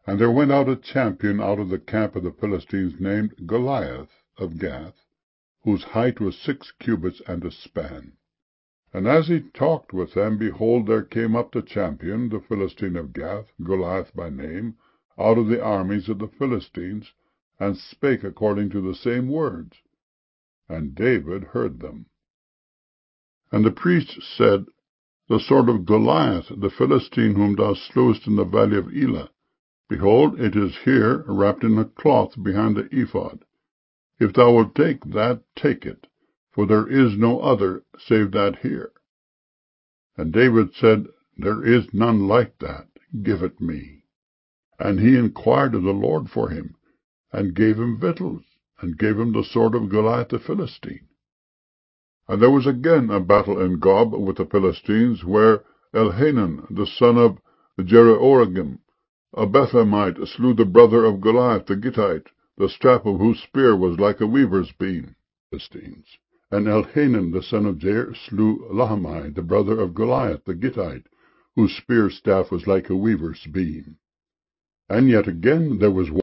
And there went out a champion out of the camp of the Philistines, named Goliath of Gath, whose height was 6 cubits and a span. And as he talked with them, behold, there came up the champion, the Philistine of Gath, Goliath by name, out of the armies of the Philistines, and spake according to the same words. And David heard them. And the priest said, The sword of Goliath, the Philistine, whom thou slewest in the valley of Elah, behold, it is here, wrapped in a cloth behind the ephod. If thou wilt take that, take it, for there is no other save that here. And David said, There is none like that, give it me. And he inquired of the Lord for him, and gave him victuals, and gave him the sword of Goliath the Philistine. And there was again a battle in Gob with the Philistines, where Elhanan, the son of Jeroregim, a Bethlehemite, slew the brother of Goliath the Gittite, the strap of whose spear was like a weaver's beam. Philistines. And Elhanan, the son of Jair, slew Lahmi, the brother of Goliath the Gittite, whose spear staff was like a weaver's beam. And yet again there was